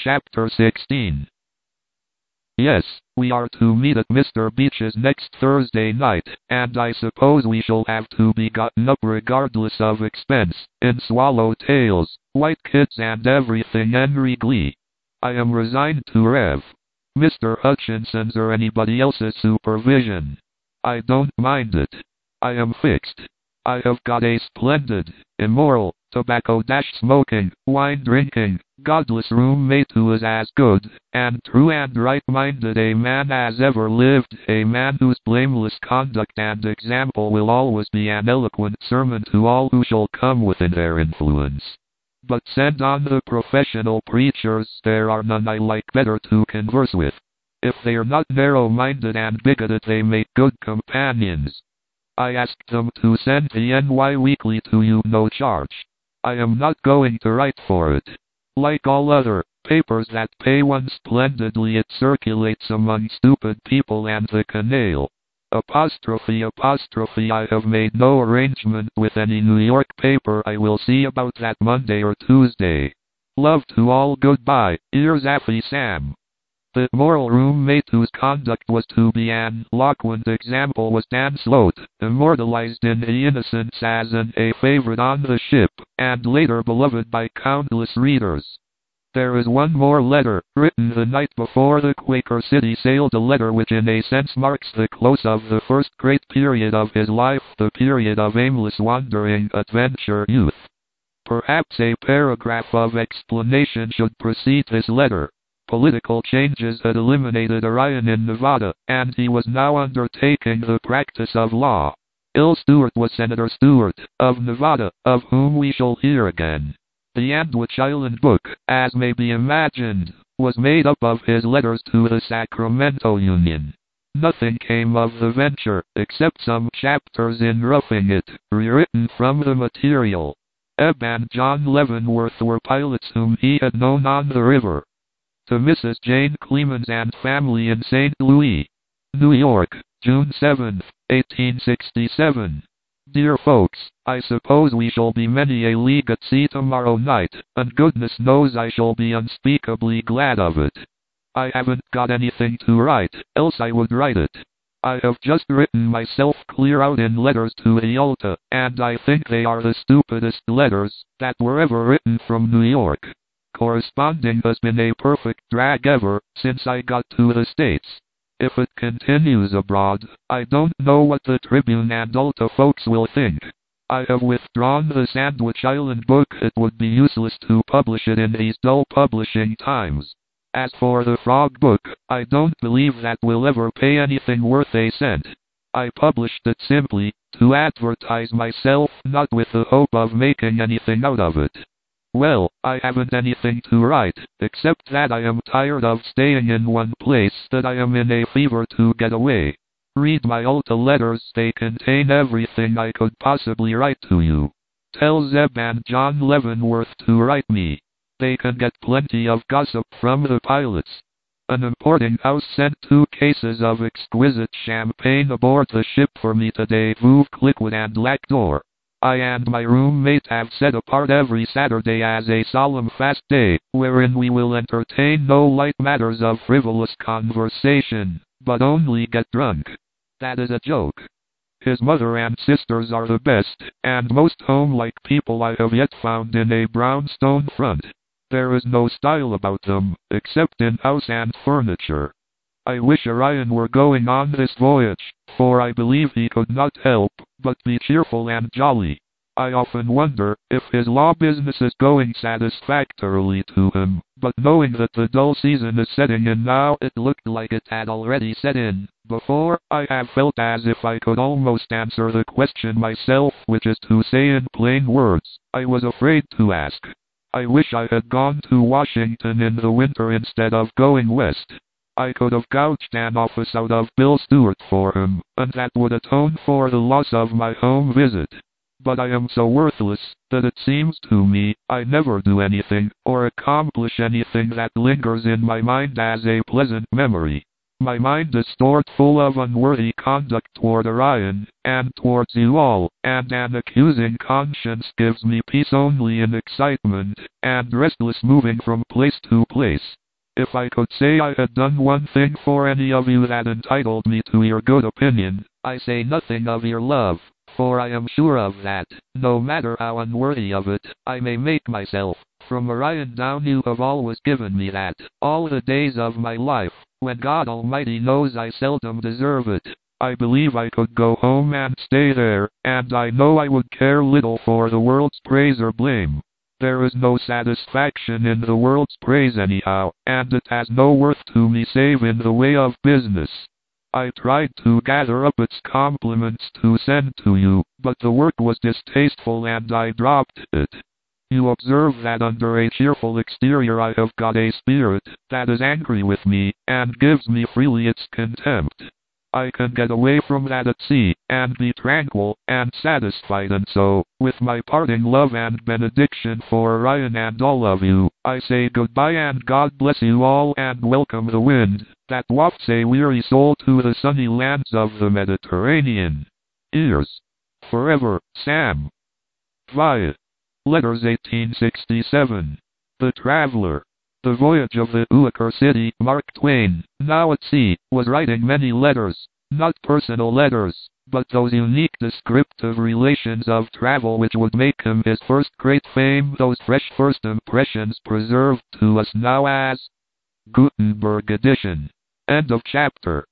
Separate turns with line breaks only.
Chapter 16. Yes, we are to meet at Mr. Beach's next Thursday night, and I suppose we shall have to be gotten up regardless of expense, in swallow tails, white kids and everything en regle. I am resigned to Rev. Mr. Hutchinson's or anybody else's supervision. I don't mind it. I am fixed. I have got a splendid, immoral, tobacco-smoking, wine-drinking, godless roommate who is as good, and true and right-minded a man as ever lived, a man whose blameless conduct and example will always be an eloquent sermon to all who shall come within their influence. But send on the professional preachers, there are none I like better to converse with. If they are not narrow-minded and bigoted they make good companions. I asked them to send the NY Weekly to you no charge. I am not going to write for it. Like all other papers that pay one splendidly, it circulates among stupid people and the canaille. Apostrophe. I have made no arrangement with any New York paper. I will see about that Monday or Tuesday. Love to all. Goodbye. Ears Affy Sam. The moral roommate whose conduct was to be an eloquent example was Dan Sloat, immortalized in The Innocents as a favorite on the ship, and later beloved by countless readers. There is one more letter, written the night before the Quaker City sailed, a letter which in a sense marks the close of the first great period of his life, the period of aimless wandering adventure youth. Perhaps a paragraph of explanation should precede this letter. Political changes had eliminated Orion in Nevada, and he was now undertaking the practice of law. Il Stewart was Senator Stewart, of Nevada, of whom we shall hear again. The Sandwich Island book, as may be imagined, was made up of his letters to the Sacramento Union. Nothing came of the venture, except some chapters in Roughing It, rewritten from the material. Ebb and John Leavenworth were pilots whom he had known on the river. To Mrs. Jane Clemens and family in St. Louis, New York, June 7, 1867. Dear folks, I suppose we shall be many a league at sea tomorrow night, and goodness knows I shall be unspeakably glad of it. I haven't got anything to write, else I would write it. I have just written myself clear out in letters to Eulta, and I think they are the stupidest letters that were ever written from New York. Corresponding has been a perfect drag ever since I got to the States. If it continues abroad, I don't know what the Tribune and Ulta folks will think. I have withdrawn the Sandwich Island book. It would be useless to publish it in these dull publishing times. As for the Frog book, I don't believe that will ever pay anything worth a cent. I published it simply to advertise myself, not with the hope of making anything out of it. Well, I haven't anything to write, except that I am tired of staying in one place, that I am in a fever to get away. Read my Ulta letters, they contain everything I could possibly write to you. Tell Zeb and John Leavenworth to write me. They can get plenty of gossip from the pilots. An importing house sent 2 cases of exquisite champagne aboard the ship for me today, Veuve Clicquot and Lac d'Or. I and my roommate have set apart every Saturday as a solemn fast day, wherein we will entertain no light matters of frivolous conversation, but only get drunk. That is a joke. His mother and sisters are the best, and most home-like people I have yet found in a brownstone front. There is no style about them, except in house and furniture. I wish Orion were going on this voyage, for I believe he could not help but be cheerful and jolly. I often wonder if his law business is going satisfactorily to him, but knowing that the dull season is setting in now, it looked like it had already set in before. I have felt as if I could almost answer the question myself, which is to say in plain words, I was afraid to ask. I wish I had gone to Washington in the winter instead of going west. I could have gouged an office out of Bill Stewart for him, and that would atone for the loss of my home visit. But I am so worthless, that it seems to me, I never do anything, or accomplish anything that lingers in my mind as a pleasant memory. My mind is stored full of unworthy conduct toward Orion, and towards you all, and an accusing conscience gives me peace only in excitement, and restless moving from place to place. If I could say I had done one thing for any of you that entitled me to your good opinion, I say nothing of your love, for I am sure of that, no matter how unworthy of it, I may make myself. From Orion down you have always given me that, all the days of my life, when God Almighty knows I seldom deserve it. I believe I could go home and stay there, and I know I would care little for the world's praise or blame. There is no satisfaction in the world's praise anyhow, and it has no worth to me save in the way of business. I tried to gather up its compliments to send to you, but the work was distasteful and I dropped it. You observe that under a cheerful exterior I have got a spirit that is angry with me, and gives me freely its contempt. I can get away from that at sea, and be tranquil and satisfied, and so, with my parting love and benediction for Orion and all of you, I say goodbye and God bless you all, and welcome the wind that wafts a weary soul to the sunny lands of the Mediterranean. Ears. Forever, Sam. Via. Letters 1867. The Traveler. The voyage of the Uaker City. Mark Twain, now at sea, was writing many letters, not personal letters, but those unique descriptive relations of travel which would make him his first great fame, those fresh first impressions preserved to us now as Gutenberg edition. End of chapter.